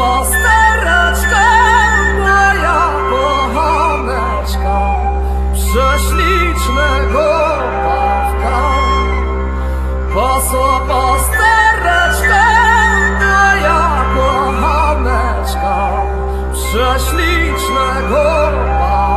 pastereczka, moja kochaneczka, prześlicznego Pawka. Pasła pastereczka, moja kochaneczka, prześlicznego Pawka.